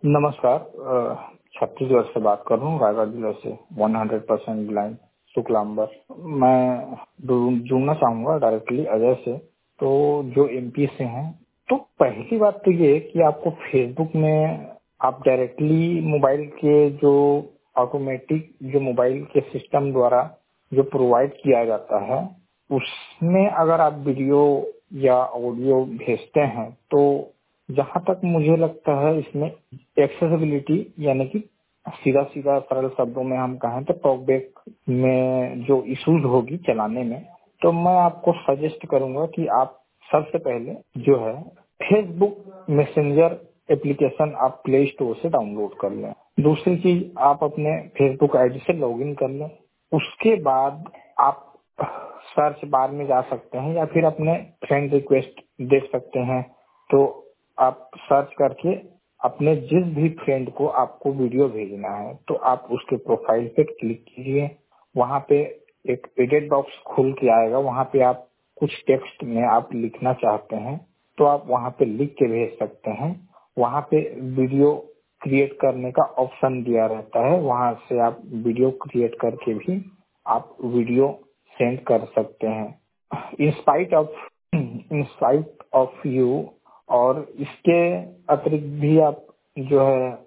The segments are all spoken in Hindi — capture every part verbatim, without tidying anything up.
नमस्कार। अ, छत्तीसगढ़ से बात कर रहा हूँ, रायगढ़ जिले से। सौ परसेंट ब्लाइंड शुक्लांबर। मैं जुड़- जुड़ना चाहूंगा डायरेक्टली अजय से, तो जो एमपी से हैं। तो पहली बात तो ये कि आपको फेसबुक में आप डायरेक्टली मोबाइल के जो ऑटोमेटिक जो मोबाइल के सिस्टम द्वारा जो प्रोवाइड किया जाता है, उसमें अगर आप वीडियो या ऑडियो भेजते हैं तो जहां तक मुझे लगता है इसमें एक्सेसिबिलिटी यानी कि सीधा सीधा सरल शब्दों में हम कहें तो टॉकबैक में जो इश्यूज होगी चलाने में, तो मैं आपको सजेस्ट करूंगा कि आप सबसे पहले जो है फेसबुक मैसेंजर एप्लीकेशन आप प्ले स्टोर से डाउनलोड कर लें। दूसरी चीज, आप अपने फेसबुक आईडी से लॉगिन कर लें। उसके बाद आप सर्च बार में जा सकते हैं या फिर अपने फ्रेंड रिक्वेस्ट देख सकते हैं। तो आप सर्च करके अपने जिस भी फ्रेंड को आपको वीडियो भेजना है तो आप उसके प्रोफाइल पे क्लिक कीजिए। वहां पे एक एडिट बॉक्स खुल के आएगा, वहां पे आप कुछ टेक्स्ट में आप लिखना चाहते हैं तो आप वहां पे लिख के भेज सकते हैं। वहां पे वीडियो क्रिएट करने का ऑप्शन दिया रहता है, वहां से आप वीडियो क्रिएट करके भी आप वीडियो सेंड कर सकते हैं in spite of in spite of you. और इसके अतिरिक्त भी आप जो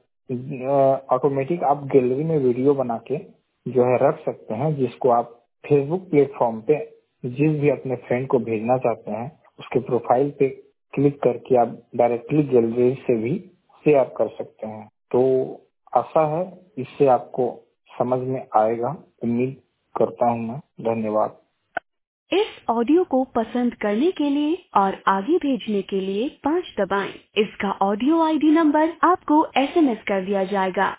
है ऑटोमेटिक आप गैलरी में वीडियो बना के जो है रख सकते हैं, जिसको आप फेसबुक प्लेटफॉर्म पे जिस भी अपने फ्रेंड को भेजना चाहते हैं उसके प्रोफाइल पे क्लिक करके आप डायरेक्टली गैलरी से भी शेयर कर सकते हैं। तो आशा है इससे आपको समझ में आएगा, उम्मीद करता हूँ मैं। धन्यवाद। इस ऑडियो को पसंद करने के लिए और आगे भेजने के लिए पाँच दबाएं। इसका ऑडियो आईडी नंबर आपको एसएमएस कर दिया जाएगा।